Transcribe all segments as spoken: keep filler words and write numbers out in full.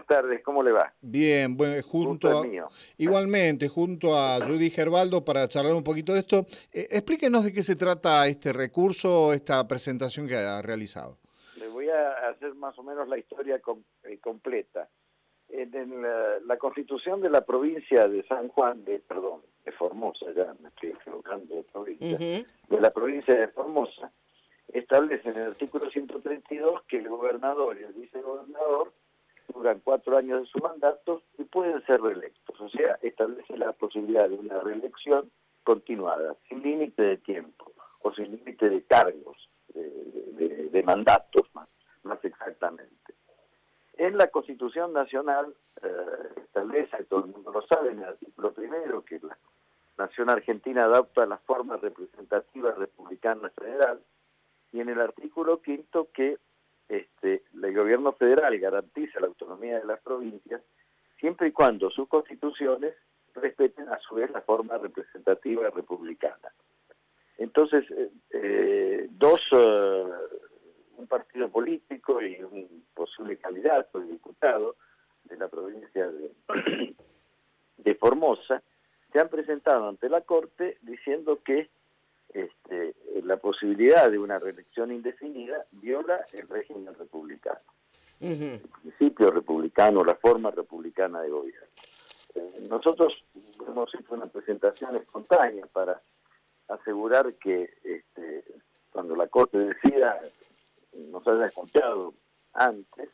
buenas tardes, ¿cómo le va? Bien, bueno, Gusto es junto a, mío. igualmente, junto a Judy Gerbaldo para charlar un poquito de esto, eh, explíquenos de qué se trata este recurso, esta presentación que ha realizado. Le voy a hacer más o menos la historia com eh, completa. En, en la, la Constitución de la provincia de San Juan, de perdón, de Formosa, ya me estoy equivocando de provincia, Uh-huh. de la provincia de Formosa, establece en el artículo ciento treinta y dos que el gobernador y el vicegobernador duran cuatro años de su mandato y pueden ser reelectos. O sea, establece la posibilidad de una reelección continuada, sin límite de tiempo o sin límite de cargos, de, de, de mandatos más, más exactamente. En la Constitución Nacional eh, establece, todo el mundo lo sabe, en el artículo primero, que la Nación Argentina adopta la forma representativa republicana federal, y en el artículo quinto que este, el gobierno federal garantiza la autonomía de las provincias siempre y cuando sus constituciones respeten a su vez la forma representativa republicana. Entonces, eh, eh, dos, uh, un partido político y un posible candidato y diputado de la provincia de, de Formosa se han presentado ante la Corte diciendo que Este, la posibilidad de una reelección indefinida viola el régimen republicano, Uh-huh. el principio republicano, la forma republicana de gobierno. Eh, nosotros hemos hecho una presentación espontánea para asegurar que este, cuando la Corte decida nos haya escuchado antes,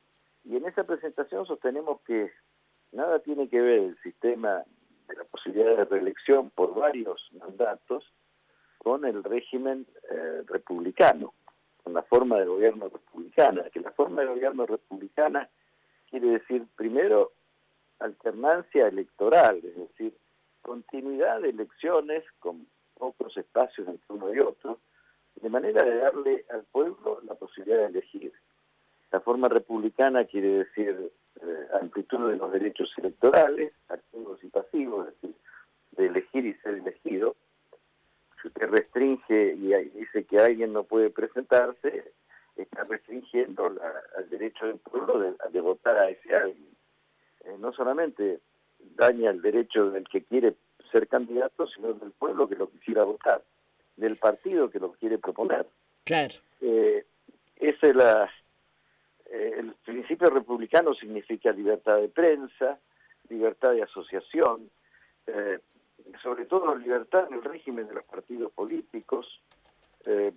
y en esa presentación sostenemos que nada tiene que ver el sistema de la posibilidad de reelección por varios mandatos con el régimen eh, republicano, con la forma de gobierno republicana, que la forma de gobierno republicana quiere decir, primero, alternancia electoral, es decir, continuidad de elecciones con pocos espacios entre uno y otro, de manera de darle al pueblo la posibilidad de elegir. La forma republicana quiere decir eh, amplitud de los derechos electorales, activos y pasivos, es decir, de elegir y ser elegido. Si usted restringe y dice que alguien no puede presentarse, está restringiendo la, el derecho del pueblo de, de votar a ese alguien. Eh, no solamente daña el derecho del que quiere ser candidato, sino del pueblo que lo quisiera votar, del partido que lo quiere proponer. Claro. Eh, ese es la, eh, el principio republicano significa libertad de prensa, libertad de asociación, eh, sobre todo libertad en el régimen de los partidos políticos, eh,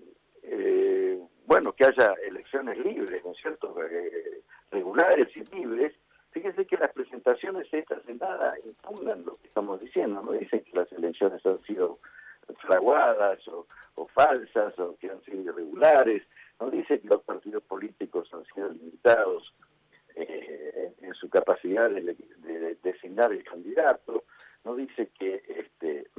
eh, bueno, que haya elecciones libres, ¿no es cierto?, eh, regulares y libres. Fíjense que las presentaciones estas en nada impugnan lo que estamos diciendo, no dicen que las elecciones han sido fraguadas o, o falsas o que han sido irregulares, no dicen que los partidos políticos han sido limitados eh, en, en su capacidad de, de, de designar el candidato, no dice que este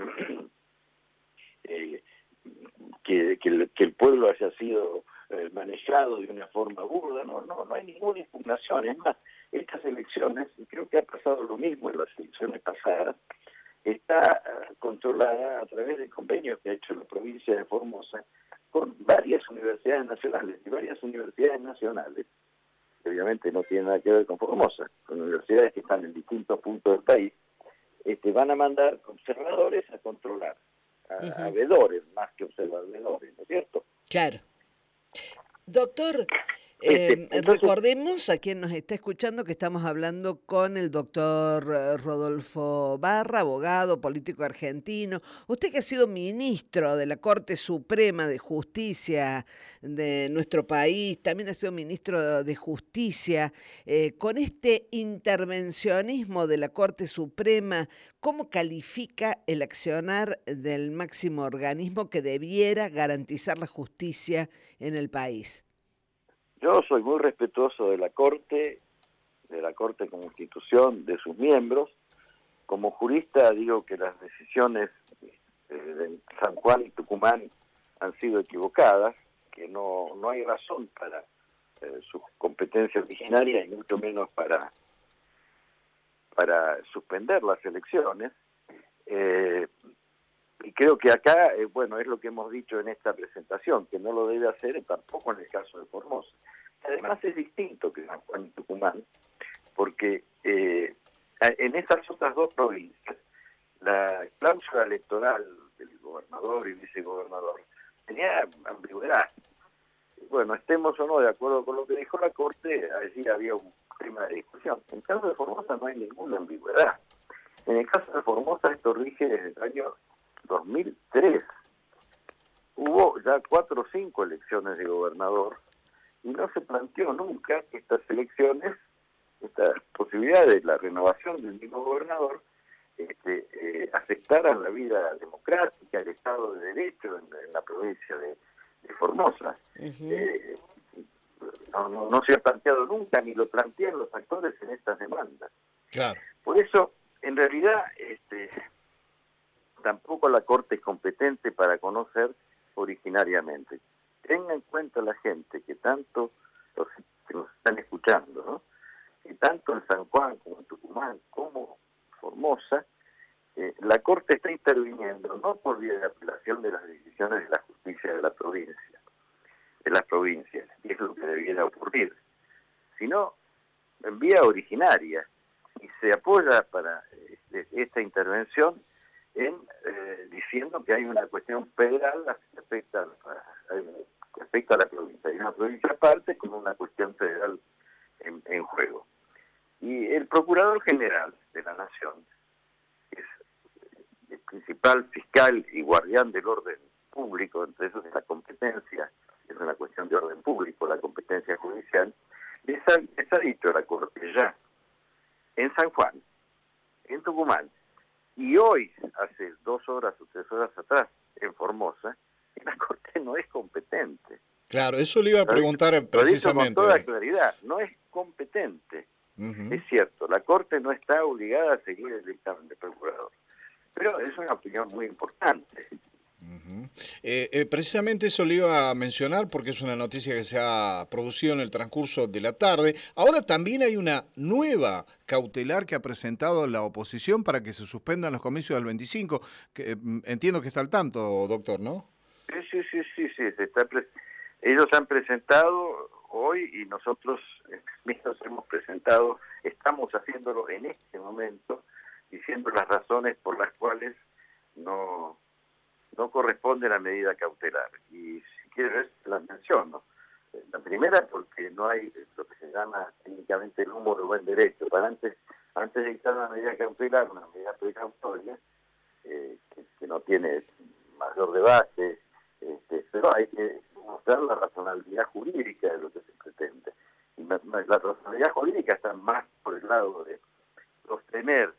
eh, que, que, el, que el pueblo haya sido eh, manejado de una forma burda, no, no, no hay ninguna impugnación. Es más, estas elecciones, y creo que ha pasado lo mismo en las elecciones pasadas, está uh, controlada a través de convenios que ha hecho la provincia de Formosa con varias universidades nacionales, y varias universidades nacionales, que obviamente no tienen nada que ver con Formosa, con universidades que están en distintos puntos del país, Este, van a mandar observadores a controlar, a, Uh-huh. a vedores más que observadores, ¿no es cierto? Claro. Doctor, Este, eh, entonces, recordemos a quien nos está escuchando que estamos hablando con el doctor Rodolfo Barra, abogado, político argentino. Usted que ha sido ministro de la Corte Suprema de Justicia de nuestro país, también ha sido ministro de Justicia. Eh, con este intervencionismo de la Corte Suprema, ¿cómo califica el accionar del máximo organismo que debiera garantizar la justicia en el país? yo soy muy respetuoso de la Corte, de la Corte como institución, de sus miembros. Como jurista digo que las decisiones eh, de San Juan y Tucumán han sido equivocadas, que no, no hay razón para eh, su competencia originaria y mucho menos para, para suspender las elecciones. Eh, y creo que acá, eh, bueno, es lo que hemos dicho en esta presentación, que no lo debe hacer tampoco en el caso de Formosa. Además es distinto que San Juan y Tucumán, porque eh, en esas otras dos provincias, la cláusula electoral del gobernador y vicegobernador tenía ambigüedad. Bueno, estemos o no de acuerdo con lo que dijo la Corte, allí había un tema de discusión. En el caso de Formosa no hay ninguna ambigüedad. En el caso de Formosa esto rige desde el año dos mil tres. Hubo ya cuatro o cinco elecciones de gobernador y no se planteó nunca que estas elecciones, esta posibilidad de la renovación del mismo gobernador, este, eh, afectaran la vida democrática, el Estado de Derecho en, en la provincia de, de Formosa. Uh-huh. eh, no, no, no se ha planteado nunca, ni lo plantean los actores en estas demandas. Claro. Por eso, en realidad, este, tampoco la Corte es competente para conocer originariamente. Tenga en cuenta la gente que tanto, los que nos están escuchando, ¿no? que tanto en San Juan como en Tucumán, como Formosa, eh, la Corte está interviniendo no por vía de apelación de las decisiones de la justicia de la provincia, de las provincias, y es lo que debiera ocurrir, sino en vía originaria, y se apoya para este, esta intervención en eh, diciendo que hay una cuestión federal que afecta, a, que afecta a la provincia. Hay una provincia aparte con una cuestión federal en, en juego. Y el Procurador General de la Nación, que es el principal fiscal y guardián del orden público, entre eso es la competencia, es una cuestión de orden público, la competencia judicial, les ha, les ha dicho a la Corte ya, en San Juan, en Tucumán, y hoy, hace dos horas o tres horas atrás, en Formosa, que la Corte no es competente. Claro, eso le iba a preguntar lo, precisamente. Lo dicho con toda claridad, no es competente. Uh-huh. Es cierto, la Corte no está obligada a seguir el dictamen del procurador, pero es una opinión muy importante. Uh-huh. eh, eh, precisamente eso le iba a mencionar porque es una noticia que se ha producido en el transcurso de la tarde. Ahora también hay una nueva cautelar que ha presentado la oposición para que se suspendan los comicios del veinticinco. Que, eh, entiendo que está al tanto, doctor, ¿no? Sí, sí, sí, sí, sí se está pre- ellos han presentado hoy y nosotros mismos hemos presentado, estamos haciéndolo en este momento, diciendo las razones por las cuales no, no corresponde la medida cautelar. Y si quieres, las menciono. La primera, porque no hay lo que se llama técnicamente el humo de buen derecho. Para antes, antes de dictar una medida cautelar, una medida precautoria, eh, que, que no tiene mayor debate, este, pero hay que mostrar la razonabilidad jurídica de lo que se pretende. Y la, la razonabilidad jurídica está más por el lado de sostener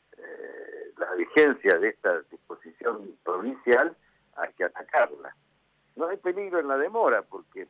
eh, la vigencia de esta disposición provincial a que atacarla. No hay peligro en la demora, porque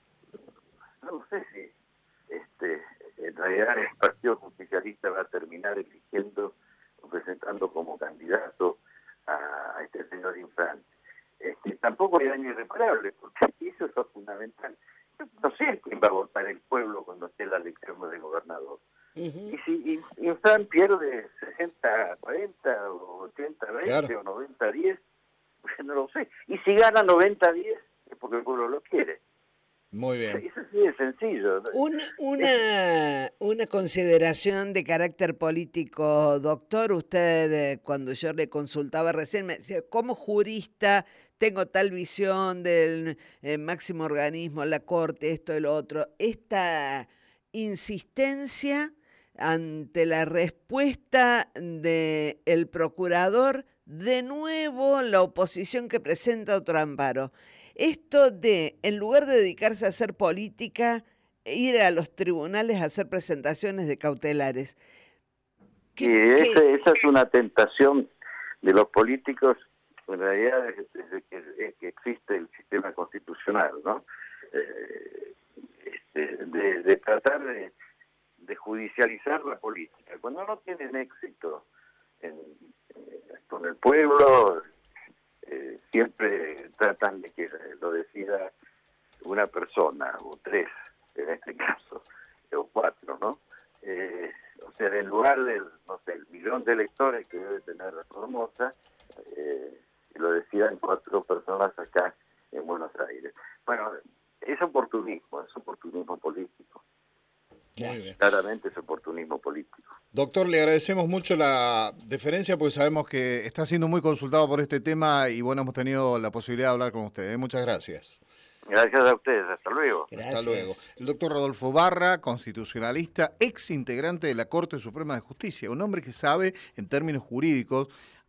no sé si este, en realidad el Partido Justicialista va a terminar eligiendo o presentando como candidato a, a este señor Infante. Este, tampoco hay daño irreparable, porque eso es lo fundamental. Yo no sé quién va a votar el pueblo cuando esté la elección del gobernador. Uh-huh. Y si Infante pierde sesenta a cuarenta, o ochenta a veinte, claro, o noventa a diez, pues no lo sé. Y si gana noventa a diez, es porque el pueblo lo quiere. Muy bien. Eso sí es sencillo. Una, una, una consideración de carácter político, doctor. Usted, eh, cuando yo le consultaba recién, me decía, como jurista tengo tal visión del eh, máximo organismo, la Corte, esto y lo otro. Esta insistencia ante la respuesta del procurador, de nuevo la oposición que presenta otro amparo. Esto de, en lugar de dedicarse a hacer política, ir a los tribunales a hacer presentaciones de cautelares. ¿Qué, y ese, qué? Esa es una tentación de los políticos, en realidad, desde que, que existe el sistema constitucional, ¿no? Eh, este, de, de tratar de, de judicializar la política. Cuando no tienen éxito en, eh, con el pueblo, Eh, siempre tratan de que lo decida una persona, o tres, en este caso, o cuatro, ¿no? Eh, o sea, en lugar del, no sé, el millón de electores que debe tener Formosa, eh, lo decidan cuatro personas acá en Buenos Aires. Bueno, es oportunismo, es oportunismo político. Muy bien. Claramente es oportunismo político. Doctor, le agradecemos mucho la deferencia porque sabemos que está siendo muy consultado por este tema y bueno, hemos tenido la posibilidad de hablar con usted. ¿eh? Muchas gracias. Gracias a ustedes, hasta luego. Gracias. Hasta luego. El doctor Rodolfo Barra, constitucionalista, ex integrante de la Corte Suprema de Justicia, un hombre que sabe en términos jurídicos